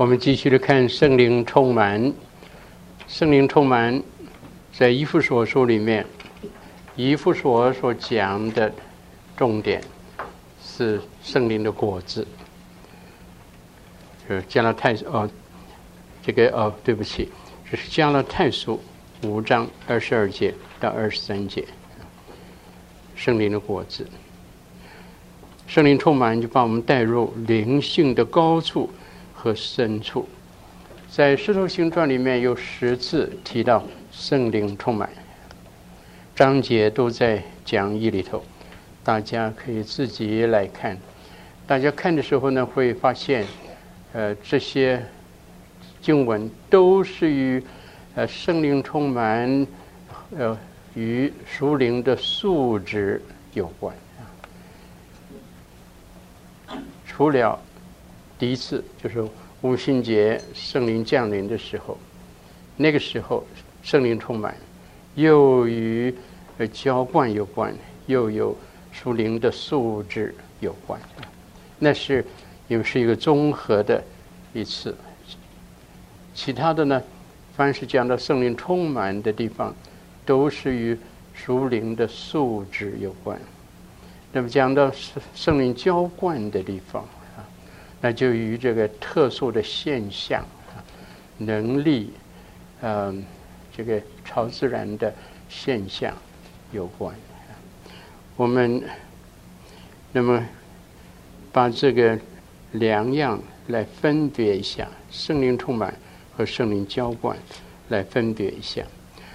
我们继续的看圣灵充满。圣灵充满在以弗所书里面，以弗所所讲的重点是圣灵的果子。加拉太对不起，这是加拉太书5章22节到23节，圣灵的果子。圣灵充满就把我们带入灵性的高处和深处。在使徒行传里面有10次提到圣灵充满，章节都在讲义里头，大家可以自己来看。大家看的时候呢，会发现这些经文都是与圣灵充满与属灵的素质有关。除了第一次就是五旬节圣灵降临的时候，那个时候圣灵充满又与浇灌有关，又有属灵的素质有关，那是因为是一个综合的一次。其他的呢，凡是讲到圣灵充满的地方都是与属灵的素质有关。那么讲到圣灵浇灌的地方，那就与这个特殊的现象、能力，这个超自然的现象有关。我们那么把这个两样来分别一下，圣灵充满和圣灵浇灌来分别一下。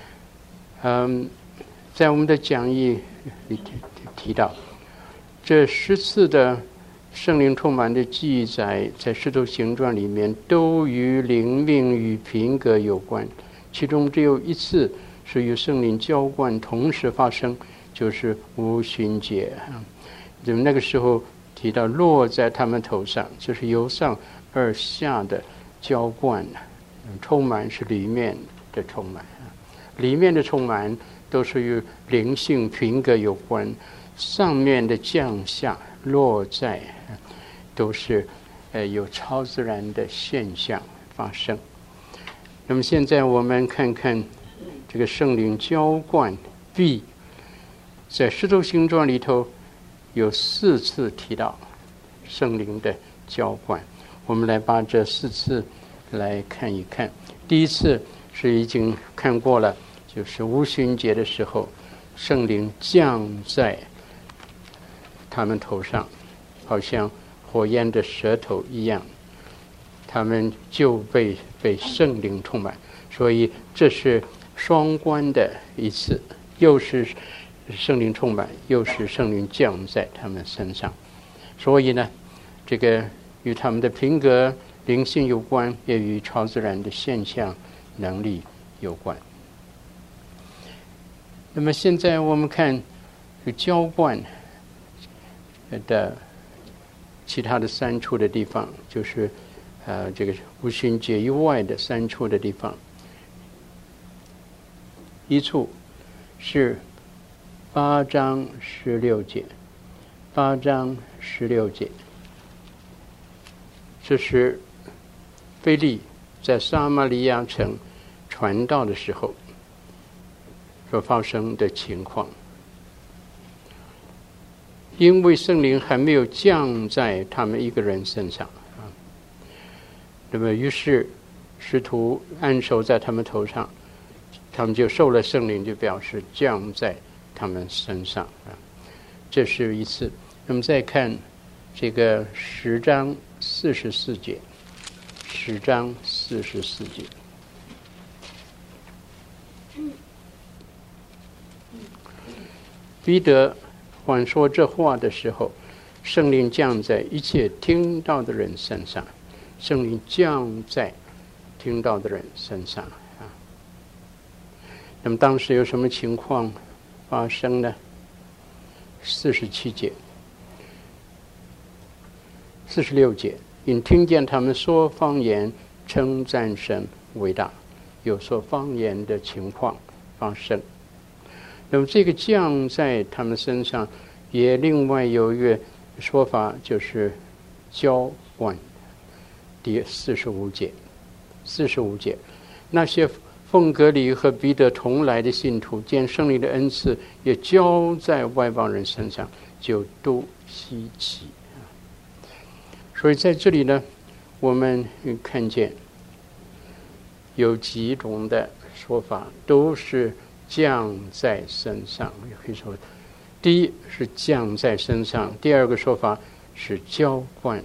在我们的讲义里提到，这10次的圣灵充满的记载在使徒行传里面都与灵命与品格有关，其中只有1次是与圣灵浇灌同时发生，就是五旬节。那个时候提到落在他们头上，就是由上而下的浇灌，充满是里面的充满，里面的充满都是与灵性品格有关，上面的降下落在都是有超自然的现象发生。那么现在我们看看这个圣灵浇灌 B， 在使徒行传里头有4次提到圣灵的浇灌，我们来把这4次来看一看。第一次是已经看过了，就是五旬节的时候，圣灵降在他们头上，好像火焰的舌头一样，他们就被圣灵充满。所以这是双关的一次，又是圣灵充满，又是圣灵降在他们身上。所以呢，这个与他们的品格灵性有关，也与超自然的现象能力有关。那么现在我们看浇灌的其他的3处的地方，就是这个五旬节以外的3处的地方。一处是8章16节，8章16节，这是腓力在撒玛利亚城传道的时候所发生的情况。因为圣灵还没有降在他们一个人身上，那么于是使徒按手在他们头上，他们就受了圣灵，就表示降在他们身上。这是一次。那么再看这个10章44节，10章44节。彼得还说这话的时候，圣灵降在一切听到的人身上，圣灵降在听到的人身上。那么当时有什么情况发生呢？47节、46节，因听见他们说方言，称赞神伟大，有说方言的情况发生。那么这个降在他们身上，也另外有一个说法，就是浇灌。 第45节，45节，那些奉革哩和彼得同来的信徒，见圣灵的恩赐也交在外邦人身上，就都稀奇。所以在这里呢，我们看见有几种的说法，都是降在身上。也可以说，第一是降在身上，第二个说法是浇灌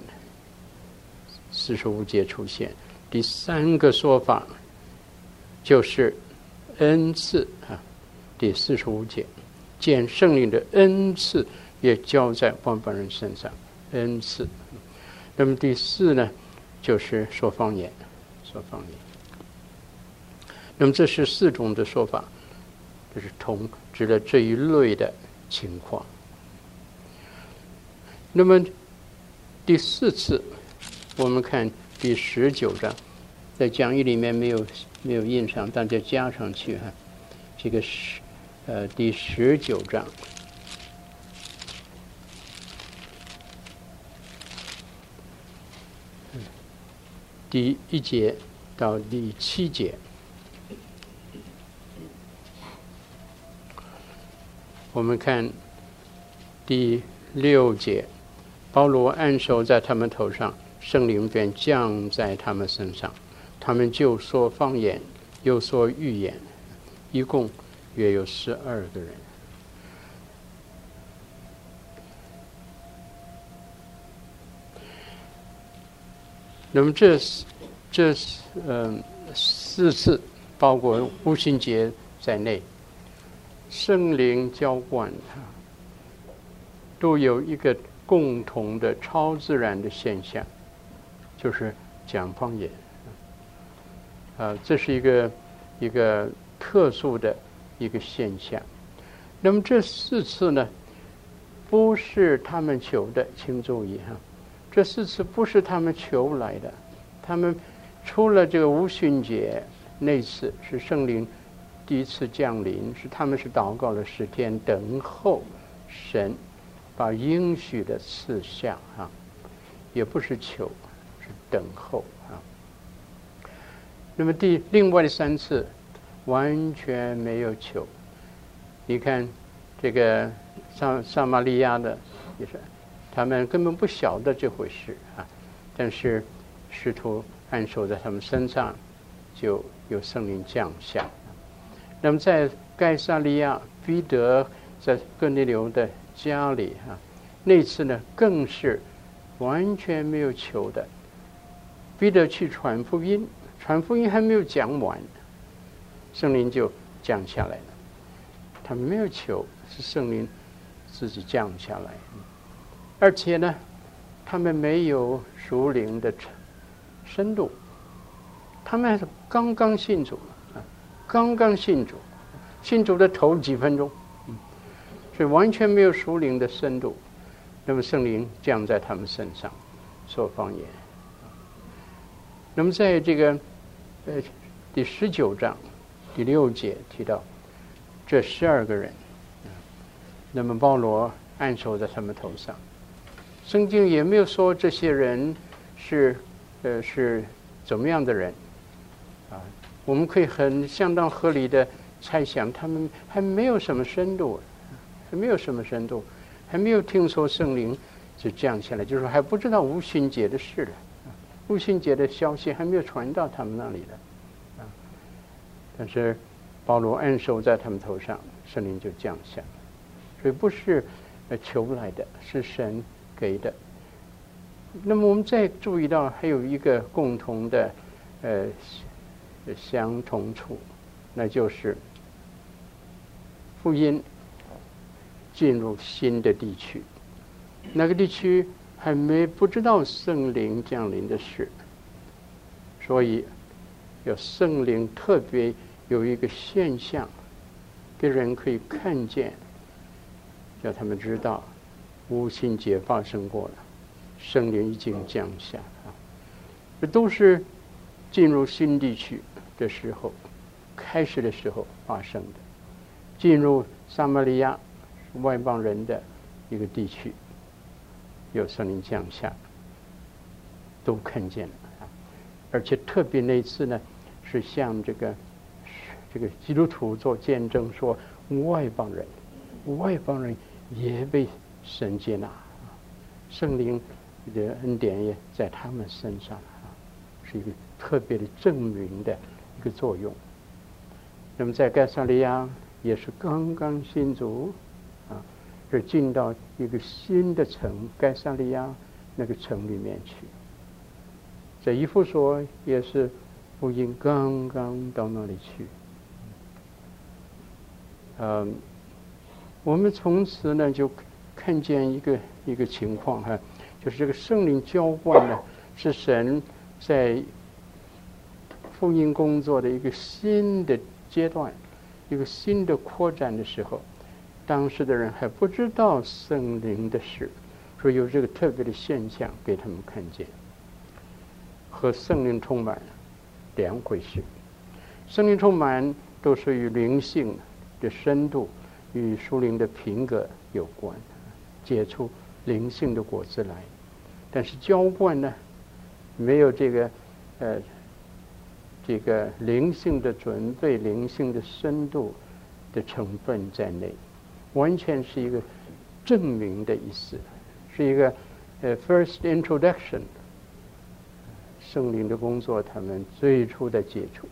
，45节出现。第三个说法就是恩赐啊，第45节，见圣灵的恩赐也交在外邦人身上，恩赐。那么第四呢，就是说方言，说方言。那么这是4种的说法，这是指的这一类的情况。那么第4次，我们看第19章，在讲义里面没有印上，大家加上去哈。这个是第19章。第1节到第7节，我们看第6节，保罗按手在他们头上，圣灵便降在他们身上，他们就说方言，又说预言，一共约有12个人。那么这4次，包括五旬节在内，圣灵浇灌都有一个共同的超自然的现象，就是讲方言。这是一个特殊的一个现象。那么这4次呢，不是他们求的，请注意哈。这4次不是他们求来的，他们除了这个五旬节那次是圣灵第一次降临，他们是祷告了10天，等候神把应许的赐下啊，也不是求，是等候啊。那么另外的3次完全没有求，你看这个撒玛利亚的也是。他们根本不晓得这回事啊，但是使徒按手在他们身上，就有圣灵降下。那么在该撒利亚，彼得在哥尼流的家里啊，那次呢更是完全没有求的。彼得去传福音还没有讲完，圣灵就降下来了。他们没有求，是圣灵自己降下来。而且呢，他们没有属灵的深度，他们刚刚信主信主的头几分钟，所以完全没有属灵的深度。那么圣灵降在他们身上，说方言。那么在这个第19章第6节提到这12个人，那么保罗按手在他们头上。圣经也没有说这些人是怎么样的人啊？我们可以相当合理的猜想，他们还没有什么深度，还没有听说圣灵就降下来，就是还不知道五旬节的事了，五旬节的消息还没有传到他们那里的啊。但是保罗按手在他们头上，圣灵就降下，所以不是求来的，是神给的。那么我们再注意到还有一个共同的相同处，那就是福音进入新的地区，那个地区还不知道圣灵降临的事，所以有圣灵特别有一个现象给人可以看见，叫他们知道五旬节发生过了，圣灵已经降下啊，这都是进入新地区的时候开始的时候发生的。进入撒玛利亚外邦人的一个地区，有圣灵降下，都看见了啊。 而且特别那一次呢，是向这个基督徒做见证，说外邦人也被神接纳，圣灵的恩典也在他们身上是一个特别的证明的一个作用。那么在该撒利亚也是刚刚信主是进到一个新的城，该撒利亚那个城里面去。在以弗所也是福音刚刚到那里去。我们从此呢就看见一个情况就是这个圣灵浇灌呢，是神在福音工作的一个新的阶段，一个新的扩展的时候，当时的人还不知道圣灵的事，所以有这个特别的现象给他们看见。和圣灵充满两回事。圣灵充满都是与灵性的深度与属灵的品格有关，结出灵性的果子来。但是浇灌呢，没有这个灵性的准备、灵性的深度的成分在内，完全是一个证明的意思，是一个first introduction。圣灵的工作，他们最初的接触。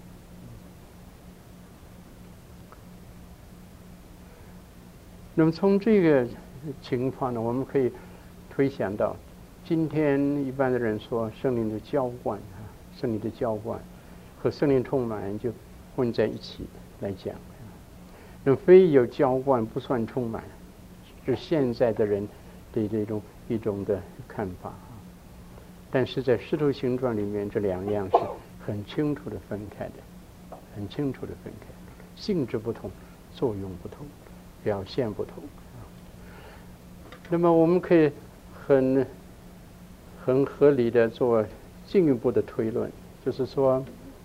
那么从这个情况呢，我们可以推想到，今天一般的人说圣灵的浇灌圣灵的浇灌和圣灵充满就混在一起来讲。那么非有浇灌不算充满，是现在的人的一种的看法。但是在《使徒行传》里面，这两样是很清楚的分开的，很清楚的分开，性质不同，作用不同，表现不同。那么我们可以很合理的做进一步的推论，就是说，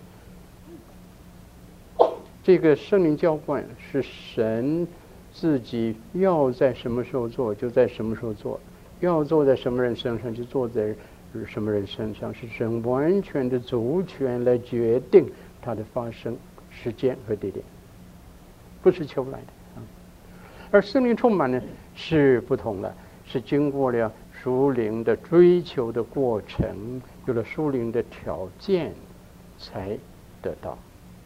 这个圣灵浇灌是神自己要在什么时候做就在什么时候做，要做在什么人身上就做在什么人身上，是神完全的主权来决定它的发生时间和地点，不是求来的而圣灵充满呢是不同了，是经过了属灵的追求的过程，有了属灵的条件才得到。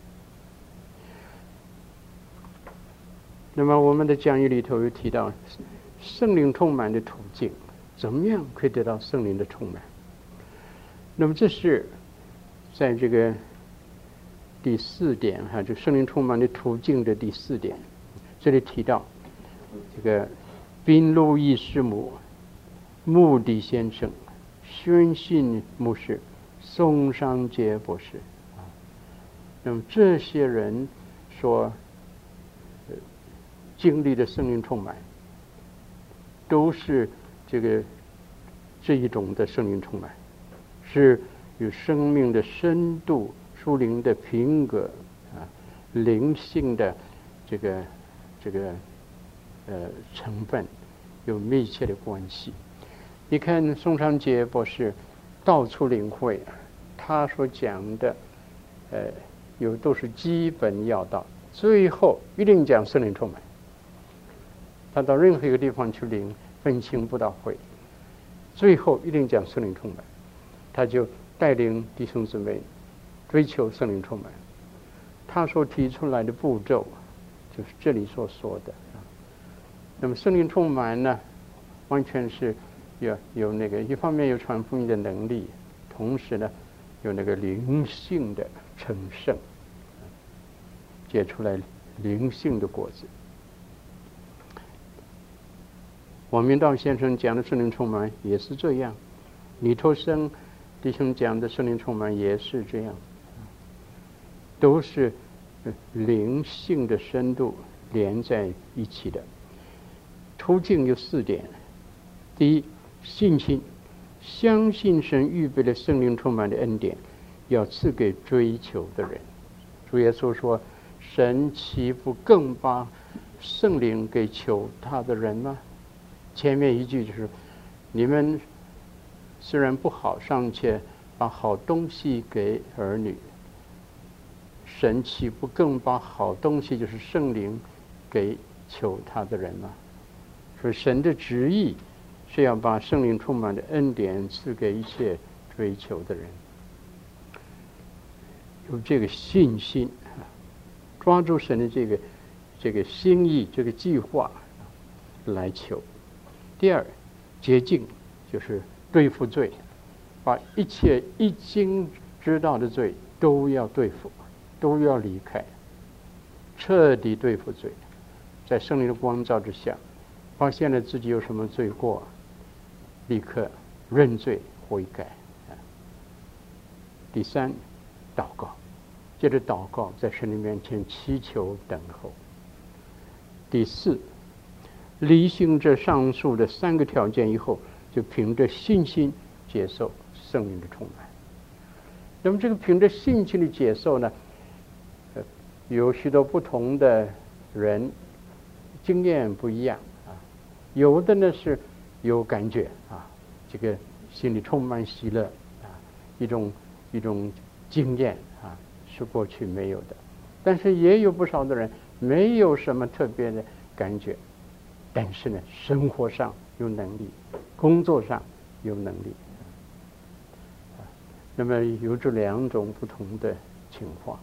那么我们的讲义里头有提到圣灵充满的途径，怎么样可以得到圣灵的充满？那么这是在这个第4点这圣灵充满的途径的第4点，这里提到这个宾路易师母、穆迪先生、宣信牧师、宋尚杰博士那么这些人所经历的圣灵充满，都是这一种的圣灵充满，是与生命的深度、属灵的品格灵性的这个成分有密切的关系。你看宋尚杰博士到处领会，他所讲的都是基本要道，最后一定讲圣灵充满。他到任何一个地方去领分清布道会，最后一定讲圣灵充满，他就带领弟兄姊妹追求圣灵充满。他所提出来的步骤就是这里所说的那么圣灵充满呢，完全是有那个一方面有传福音的能力，同时呢有那个灵性的成圣，结出来灵性的果子。王明道先生讲的圣灵充满也是这样，李托生弟兄讲的圣灵充满也是这样，都是灵性的深度连在一起的。途径有4点：第一，信心，相信神预备了圣灵充满的恩典，要赐给追求的人。主耶稣说：“神岂不更把圣灵给求他的人吗？”前面一句就是：“你们虽然不好，尚且把好东西给儿女，神岂不更把好东西，就是圣灵，给求他的人吗？所以神的旨意是要把圣灵充满的恩典赐给一切追求的人。有这个信心，抓住神的这个心意，这个计划来求。第二，洁净，就是对付罪，把一切一经知道的罪都要对付，都要离开，彻底对付罪。在圣灵的光照之下，发现了自己有什么罪过，立刻认罪悔改。第三，祷告，接着祷告，在神的面前祈求等候。第四，履行这上述的3个条件以后，就凭着信心接受圣灵的充满。那么这个凭着信心的接受呢，有许多不同的人经验不一样啊，有的呢是有感觉啊，这个心里充满喜乐啊，一种经验啊，是过去没有的。但是也有不少的人没有什么特别的感觉，但是呢，生活上有能力，工作上有能力。那么有这2种不同的情况，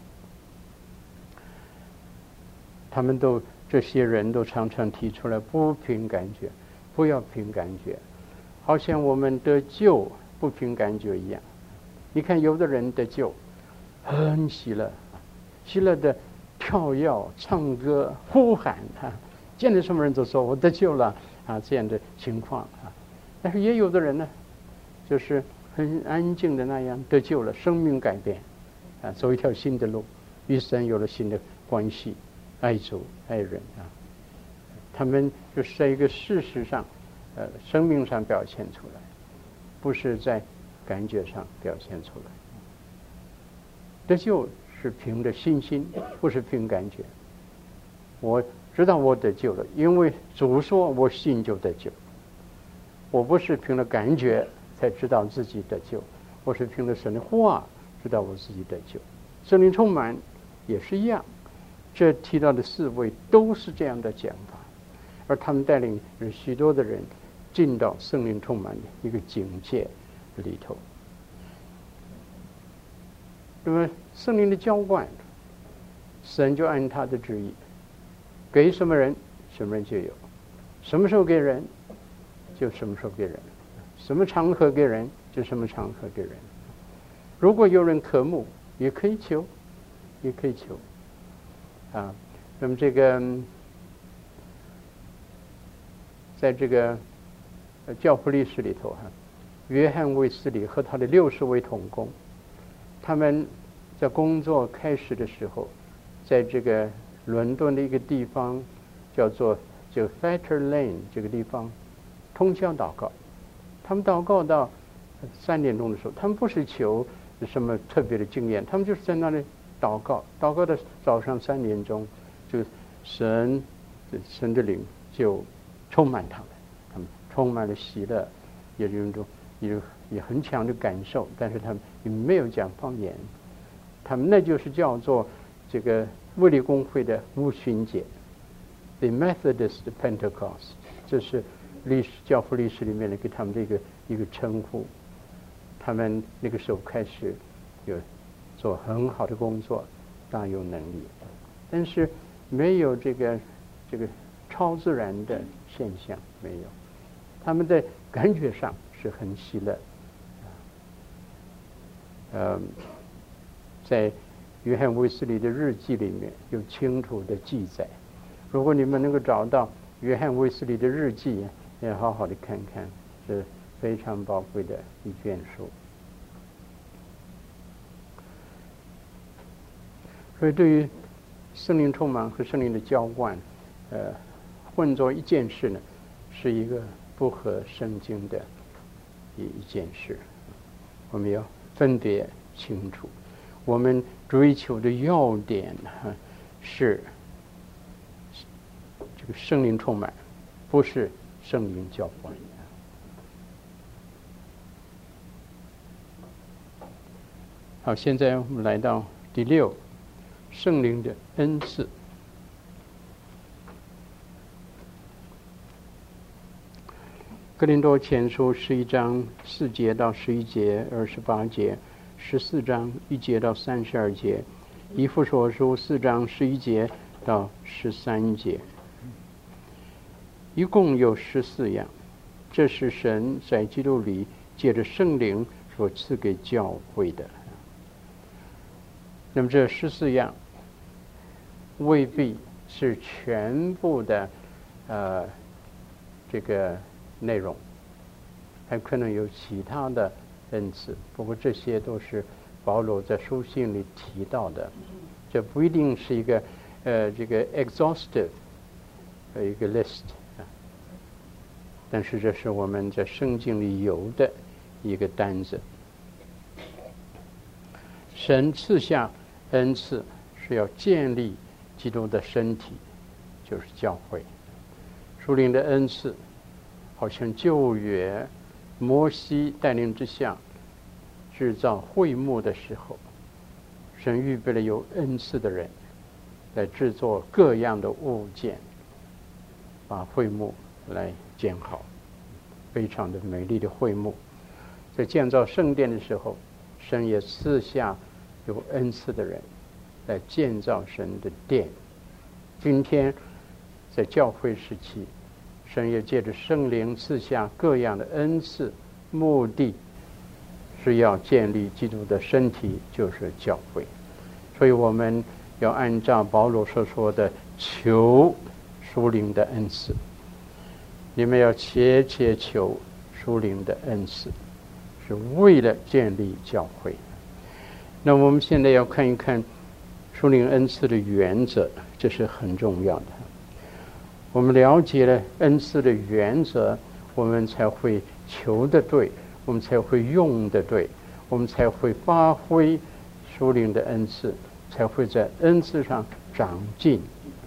这些人都常常提出来，不凭感觉，不要凭感觉，好像我们得救不凭感觉一样。你看有的人得救很喜乐，喜乐的跳跃、唱歌、呼喊啊，见到什么人都说我得救了啊，这样的情况啊。但是也有的人呢，就是很安静的那样得救了，生命改变啊，走一条新的路，与神有了新的关系，爱主爱人啊。他们就是在一个事实上生命上表现出来，不是在感觉上表现出来。得救是凭着信心，不是凭感觉。我知道我得救了，因为主说我信就得救。我不是凭着感觉才知道自己得救，我是凭着神的话知道我自己得救。圣灵充满也是一样，这提到的4位都是这样的讲法，而他们带领许多的人进到圣灵充满的一个境界里头。那么圣灵的浇灌，神就按他的旨意给什么人，什么人就有，什么时候给人就什么时候给人，什么场合给人就什么场合给人。如果有人渴慕，也可以求，也可以求啊。那么这个在这个教父历史里头约翰卫斯理和他的60位同工，他们在工作开始的时候，在这个伦敦的一个地方叫做Fetter Lane 这个地方通宵祷告。他们祷告到3点钟的时候，他们不是求什么特别的经验，他们就是在那里祷告，祷告到早上3点钟，就神的灵就充满他们充满了喜乐，也有一种也很强的感受，但是他们也没有讲方言。他们那就是叫做这个卫理公会的五旬节 ，The Methodist Pentecost， 这是教父历史里面的给他们的一个称呼。他们那个时候开始有做很好的工作，大有能力，但是没有这个超自然的现象，没有。他们在感觉上是很喜乐。在约翰卫斯理的日记里面有清楚的记载。如果你们能够找到约翰卫斯理的日记，也好好的看看，是非常宝贵的一卷书。所以对于圣灵充满和圣灵的浇灌混作一件事呢，是一个不合圣经的一件事。我们要分别清楚，我们追求的要点是这个圣灵充满，不是圣灵浇灌。 好，现在我们来到第6，圣灵的恩赐。哥林多前书11章4节到11节、28节，14章1节到32节，以弗所书4章11节到13节，一共有14样。这是神在基督里借着圣灵所赐给教会的。那么这14样未必是全部的这个内容，还可能有其他的恩赐，不过这些都是保罗在书信里提到的，这不一定是一个这个 exhaustive 一个 list 但是这是我们在圣经里有的一个单子。神赐下恩赐是要建立基督的身体，就是教会。属灵的恩赐好像旧约摩西带领之下制造会幕的时候，神预备了有恩赐的人来制作各样的物件，把会幕来建好，非常的美丽的会幕。在建造圣殿的时候，神也赐下有恩赐的人来建造神的殿。今天在教会时期，神也借着圣灵赐下各样的恩赐，目的是要建立基督的身体，就是教会。所以我们要按照保罗所说的求属灵的恩赐，你们要切切求属灵的恩赐，是为了建立教会。那我们现在要看一看属灵恩赐的原则，这是很重要的。我们了解了恩赐的原则，我们才会求得对，我们才会用得对，我们才会发挥属灵的恩赐，才会在恩赐上长进。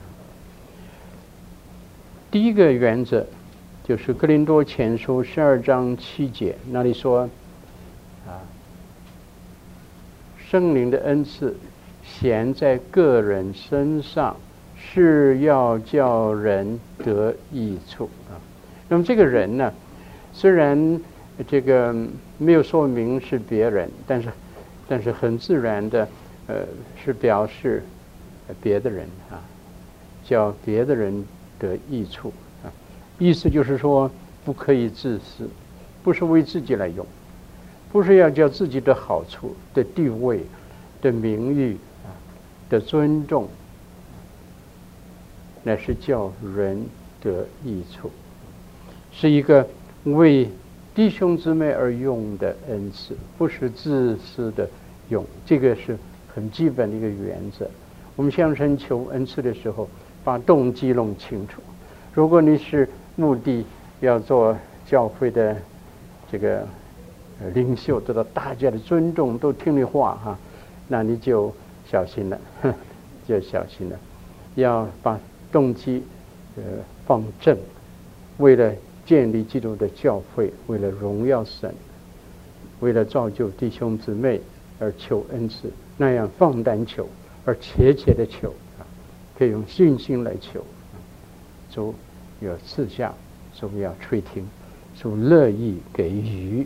第一个原则就是哥林多前书12章7节，那里说圣灵的恩赐显在个人身上，是要叫人得益处那么这个人呢，虽然这个没有说明是别人，但是很自然的是表示别的人叫别的人得益处意思就是说不可以自私，不是为自己来用，不是要叫自己的好处、的地位、的名誉的尊重，乃是叫人得益处，是一个为弟兄姊妹而用的恩赐，不是自私的用。这个是很基本的一个原则。我们向神求恩赐的时候，把动机弄清楚。如果你是目的要做教会的这个领袖，得到大家的尊重，都听你话那你就小心了，就小心了。要把动机放正，为了建立基督的教会，为了荣耀神，为了造就弟兄姊妹而求恩赐，那样放胆求，而切切的求可以用信心来求主要赐下，主要垂听，主乐意给予。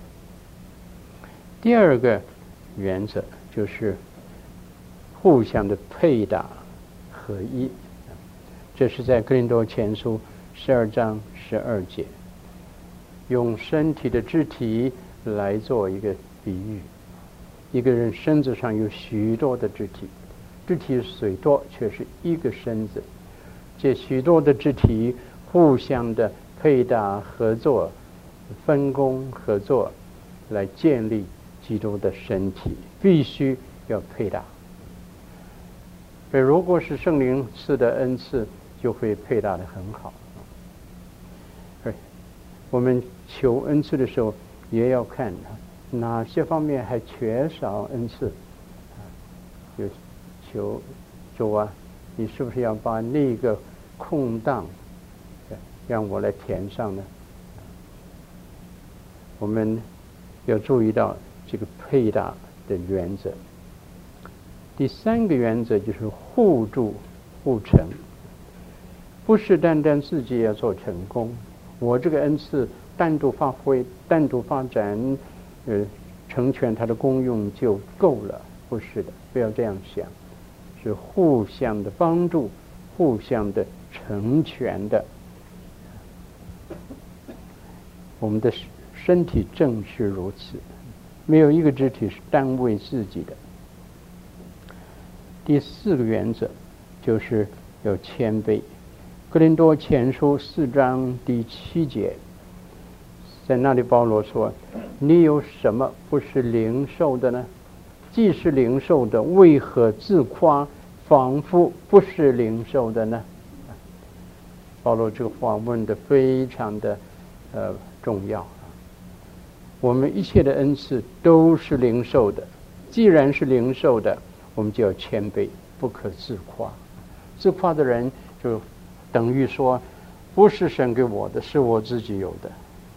第二个原则就是互相的配搭合一，这是在哥林多前书12章12节，用身体的肢体来做一个比喻。一个人身子上有许多的肢体，肢体虽多，却是一个身子。这许多的肢体互相的配搭合作，分工合作，来建立基督的身体，必须要配搭。如果是圣灵赐的恩赐，就会配搭得很好。我们求恩赐的时候，也要看哪些方面还缺少恩赐，就求主啊，你是不是要把那个空档让我来填上呢？我们要注意到这个配搭的原则。第三个原则就是互助互成，不是单单自己要做成功，我这个恩赐单独发挥、单独发展，成全它的功用就够了，不是的，不要这样想，是互相的帮助，互相的成全的。我们的身体正是如此，没有一个肢体是单为自己的。第四个原则就是有谦卑。哥林多前书4章第7节，在那里保罗说：“你有什么不是领受的呢？既是领受的，为何自夸，仿佛不是领受的呢？”保罗这个话问得非常的重要。我们一切的恩赐都是领受的，既然是领受的，我们就要谦卑，不可自夸。自夸的人就等于说，不是神给我的，是我自己有的。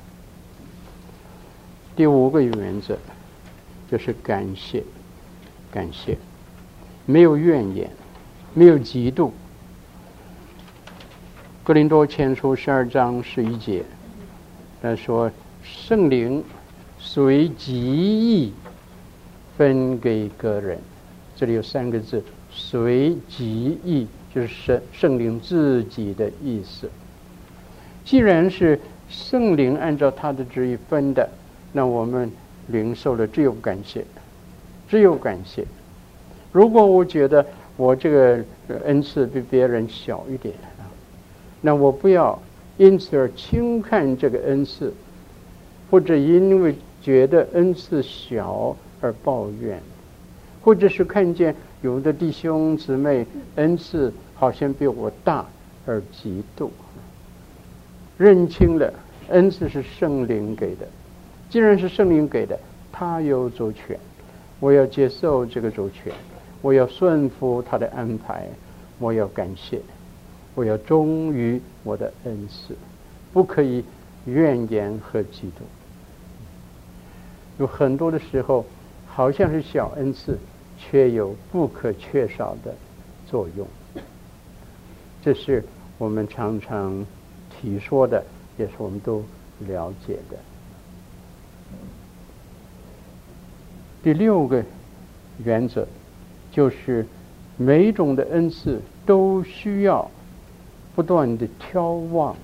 第五个原则就是感谢，感谢，没有怨言，没有嫉妒。哥林多前书12章11节，他说：“圣灵随己意分给个人。”这里有3个字，随己意，就是圣灵自己的意思。既然是圣灵按照他的旨意分的，那我们领受了只有感谢，只有感谢。如果我觉得我这个恩赐比别人小一点，那我不要因此而轻看这个恩赐，或者因为觉得恩赐小而抱怨，或者是看见有的弟兄姊妹恩赐好像比我大而嫉妒。认清了恩赐是圣灵给的，既然是圣灵给的，他有主权，我要接受这个主权，我要顺服他的安排，我要感谢，我要忠于我的恩赐，不可以怨言和嫉妒。有很多的时候好像是小恩赐，却有不可缺少的作用，这是我们常常提说的，也是我们都了解的。第6个原则就是每一种的恩赐都需要不断的挑望。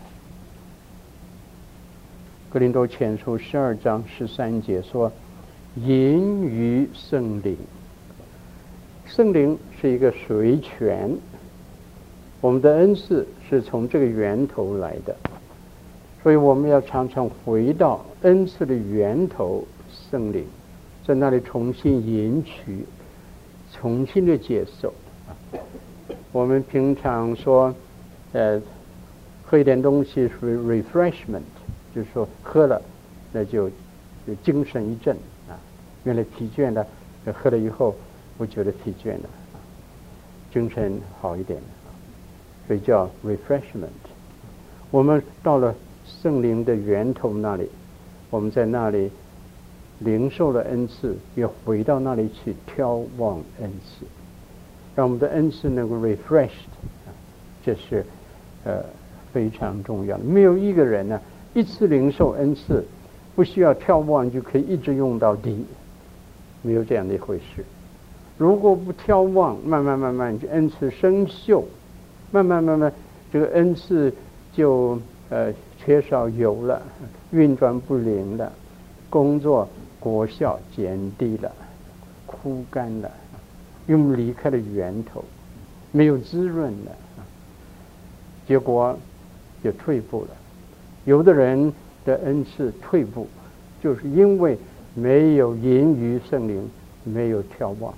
哥林多前书12章13节说：“引于圣灵。”圣灵是一个水泉，我们的恩赐是从这个源头来的，所以我们要常常回到恩赐的源头圣灵，在那里重新引取，重新的接受。我们平常说喝一点东西是 refreshment， 就是说喝了那就精神一振啊，原来疲倦了，喝了以后不觉得疲倦了，精神好一点，所以叫 refreshment。 我们到了圣灵的源头那里，我们在那里领受了恩赐，也回到那里去眺望恩赐，让我们的恩赐能够 refreshed， 这是非常重要的。没有一个人呢，一次领受恩赐不需要眺望就可以一直用到底，没有这样的一回事。如果不眺望，慢慢恩赐生锈，慢慢这个恩赐就缺少油了，运转不灵了，工作果效减低了，枯干了，因为离开了源头，没有滋润了，结果就退步了。有的人的恩赐退步，就是因为没有引于圣灵，没有眺望。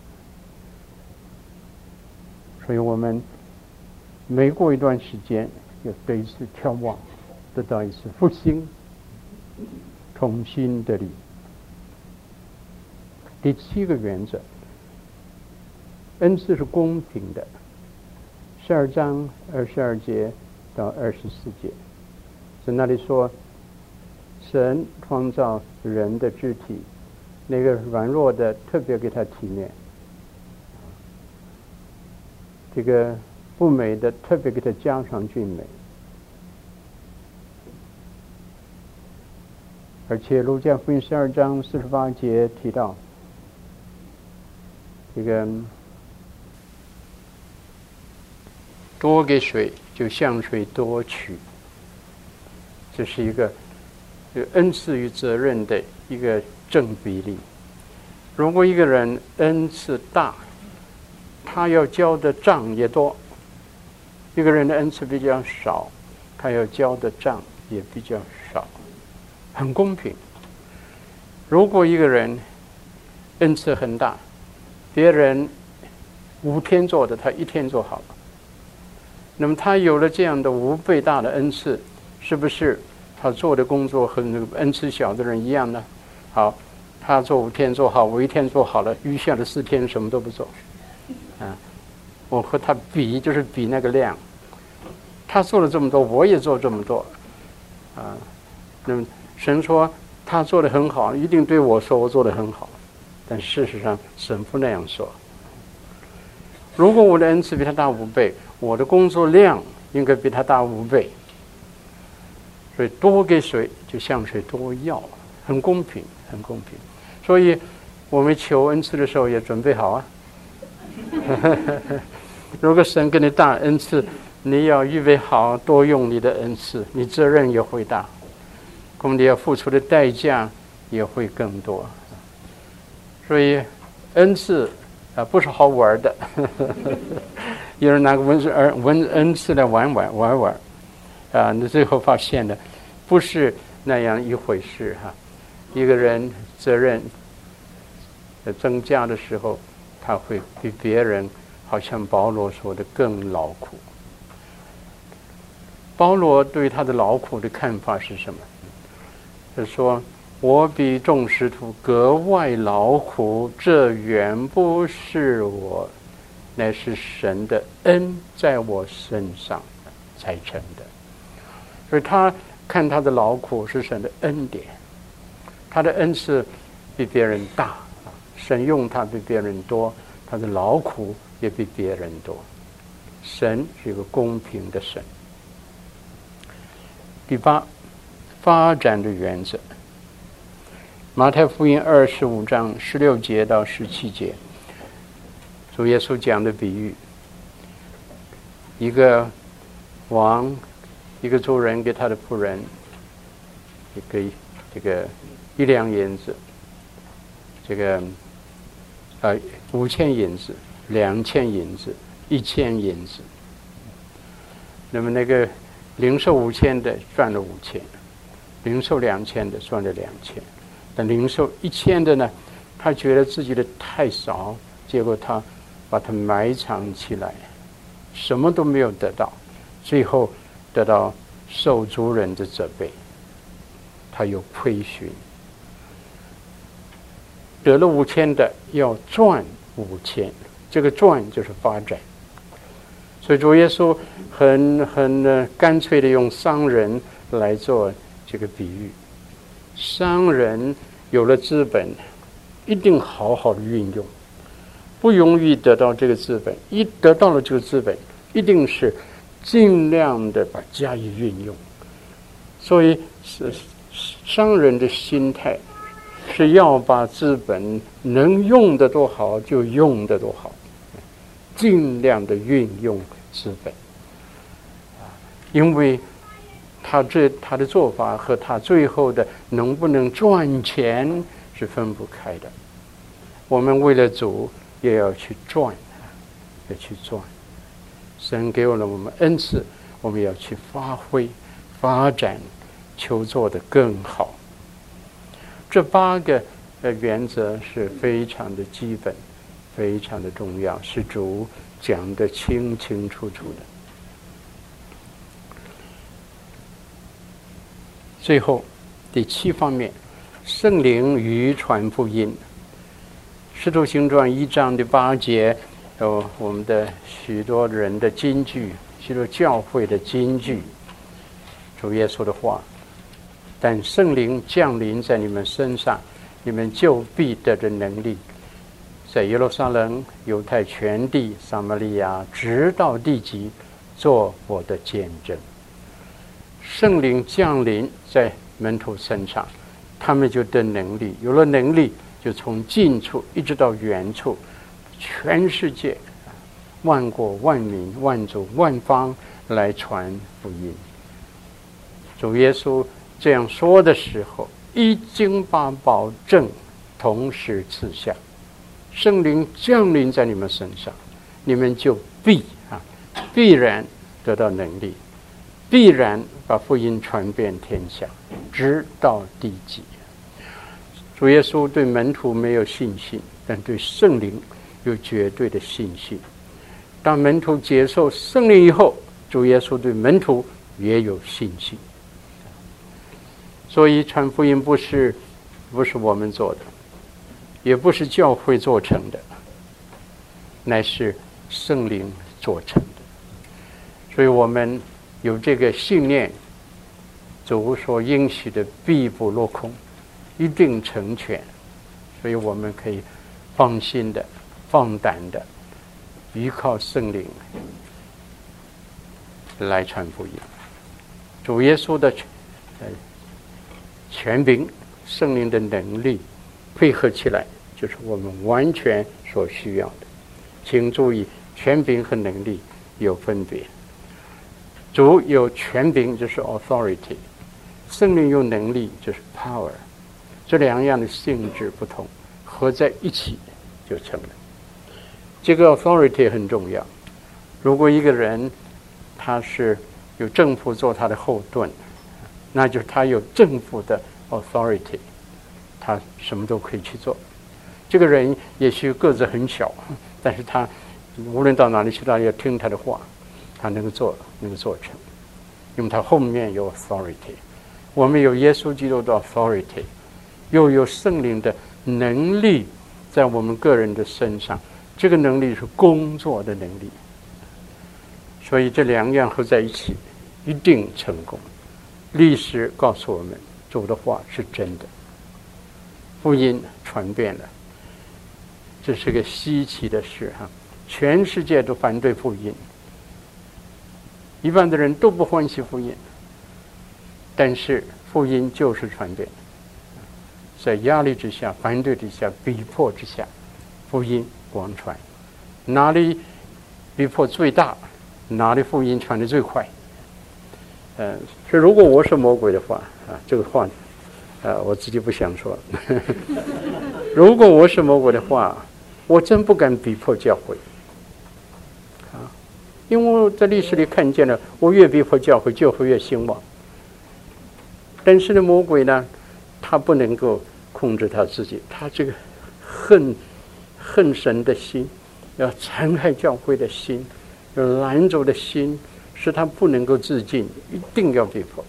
所以我们每过一段时间要得一次眺望，得到一次复兴，重新的力。第7个原则，恩赐是公平的。12章22节到24节，在那里说，神创造人的肢体， 那个软弱的特别给他体面，这个不美的特别给他加上俊美。而且路加福音12章48节提到，这个多给水就向水多取，这是一个恩赐与责任的一个正比例。如果一个人恩赐大，他要交的账也多；一个人的恩赐比较少，他要交的账也比较少，很公平。如果一个人恩赐很大，别人5天做的，他1天做好了，那么他有了这样的5倍大的恩赐，是不是他做的工作和那个恩赐小的人一样呢？好，他做5天做好，我1天做好了，余下的4天什么都不做。我和他比，就是比那个量。他做了这么多，我也做这么多。那么神说他做得很好，一定对我说我做得很好。但事实上神不那样说。如果我的恩赐比他大5倍，我的工作量应该比他大5倍。所以多给水就向水多要，很公平，很公平。所以我们求恩赐的时候也准备好啊。如果神给你大恩赐，你要预备好多用你的恩赐，你责任也会大，你要付出的代价也会更多。所以恩赐不是好玩的。有人拿个恩赐来玩，你最后发现的不是那样一回事哈。一个人责任增加的时候，他会比别人，好像保罗说的更劳苦。保罗对他的劳苦的看法是什么？他说：“我比众使徒格外劳苦，这原不是我，乃是神的恩在我身上才成的。”所以他看他的劳苦是神的恩典，他的恩赐比别人大，神用他比别人多，他的劳苦也比别人多。神是一个公平的神。第8，发展的原则。马太福音25章16节到17节，主耶稣讲的比喻，一个王，一个主人给他的仆人这个1两银子，这个5000银子、2000银子、1000银子。那么那个零售5000的赚了5000，零售2000的赚了2000，但零售1000的呢，他觉得自己的太少，结果他把它埋藏起来，什么都没有得到，最后得到受主人的责备，他有亏损。得了5000的要赚5000，这个赚就是发展。所以主耶稣很干脆的用商人来做这个比喻。商人有了资本，一定好好的运用，不容易得到这个资本。一得到了这个资本，一定是尽量的把加以运用。所以商人的心态是要把资本能用得多好就用得多好，尽量的运用资本。因为他的做法和他最后的能不能赚钱是分不开的。我们为了主也要去赚，要去赚。神给了我们恩赐，我们要去发挥、发展，求做得更好。这8个原则是非常的基本，非常的重要，是主讲得清清楚楚的。最后第7方面，圣灵与传福音。使徒行传1章的8节，有我们的许多人的金句，许多教会的金句，主耶稣的话。但圣灵降临在你们身上， 你们就必得着能力，在耶路撒冷、犹太全地、撒玛利亚，直到地极，做我的见证。圣灵降临在门徒身上，他们就得能力，有了能力，就从近处一直到远处，全世界、万国、万民、万族、万方来传福音。主耶稣这样说的时候，已经把保证同时赐下，圣灵降临在你们身上，你们就必然得到能力，必然把福音传遍天下，直到地极。主耶稣对门徒没有信心，但对圣灵有绝对的信心。当门徒接受圣灵以后，主耶稣对门徒也有信心。所以传福音不是我们做的，也不是教会做成的，乃是圣灵做成的。所以我们有这个信念，主所应许的必不落空，一定成全。所以我们可以放心的、放胆的依靠圣灵来传福音。主耶稣的权柄、圣灵的能力配合起来，就是我们完全所需要的。请注意，权柄和能力有分别。主有权柄，就是 authority； 圣灵有能力，就是 power。这两样的性质不同，合在一起就成了。这个 authority 很重要。如果一个人他是有政府做他的后盾，那就是他有政府的 authority， 他什么都可以去做。这个人也许个子很小，但是他无论到哪里去，大家要听他的话，他能够做成，因为他后面有 authority。我们有耶稣基督的 authority， 又有圣灵的能力在我们个人的身上，这个能力是工作的能力。所以这两样合在一起，一定成功。历史告诉我们，主的话是真的，福音传遍了，这是个稀奇的事哈！全世界都反对福音，一般的人都不欢喜福音，但是福音就是传遍，在压力之下、反对之下、逼迫之下，福音广传，哪里逼迫最大，哪里福音传得最快。所以如果我是魔鬼的话这个话我自己不想说如果我是魔鬼的话，我真不敢逼迫教会因为我在历史里看见了，我越逼迫教会，教会越兴旺。但是呢，魔鬼呢，他不能够控制他自己，他这个恨神的心，要残害教会的心，要拦阻的心，使他不能够自尽，一定要逼迫。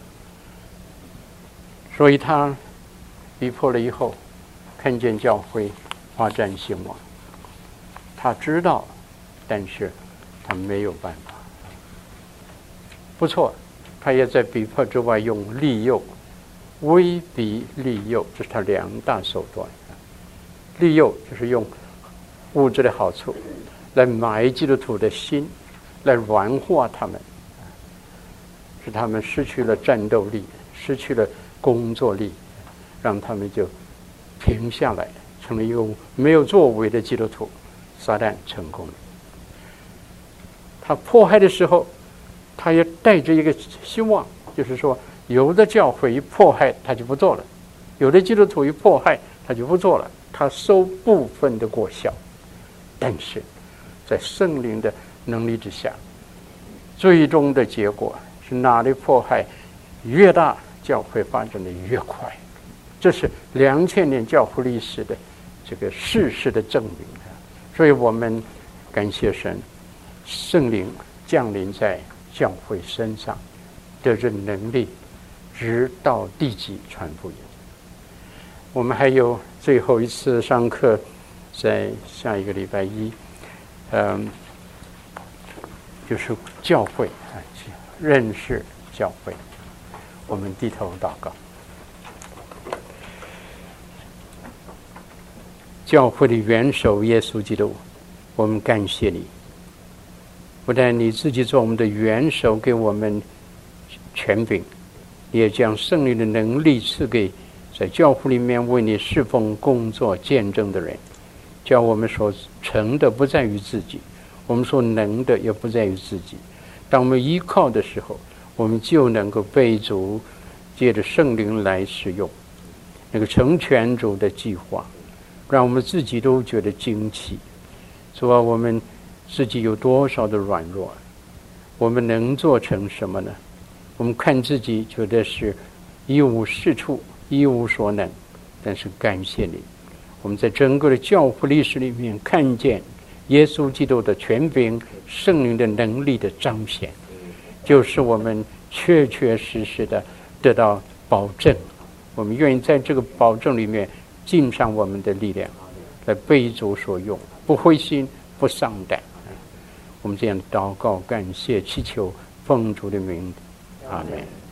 所以他逼迫了以后，看见教会发展兴旺，他知道，但是他没有办法。不错，他也在逼迫之外用利诱，威逼利诱，这是他两大手段。利诱就是用物质的好处来买基督徒的心，来软化他们，使他们失去了战斗力，失去了工作力，让他们就停下来，成了一个没有作为的基督徒。撒旦成功了。他迫害的时候，他也带着一个希望，就是说，有的教会一迫害他就不做了，有的基督徒一迫害他就不做了，他收部分的果效。但是在圣灵的能力之下，最终的结果是哪里迫害越大，教会发展的越快。这是2000年教会历史的这个事实的证明。所以我们感谢神，圣灵降临在教会身上，得着能力，直到地极传福音。我们还有最后一次上课，在下一个礼拜一，就是教会认识教会。我们低头祷告。 教会的元首耶稣基督，我们感谢你。不但你自己做我们的元首，给我们权柄，你也将圣灵的能力赐给在教会里面为你侍奉工作见证的人，叫我们所成的不在于自己，我们所能的也不在于自己。当我们依靠的时候，我们就能够被主借着圣灵来使用那个成全主的计划，让我们自己都觉得惊奇。主啊，我们自己有多少的软弱，我们能做成什么呢？我们看自己觉得是一无是处，一无所能，但是感谢你，我们在整个的教会历史里面看见耶稣基督的权柄、圣灵的能力的彰显，就是我们确确实实的得到保证。我们愿意在这个保证里面尽上我们的力量，来被主所用，不灰心，不丧胆。我们这样祷告、感谢、祈求，奉主的名，阿们。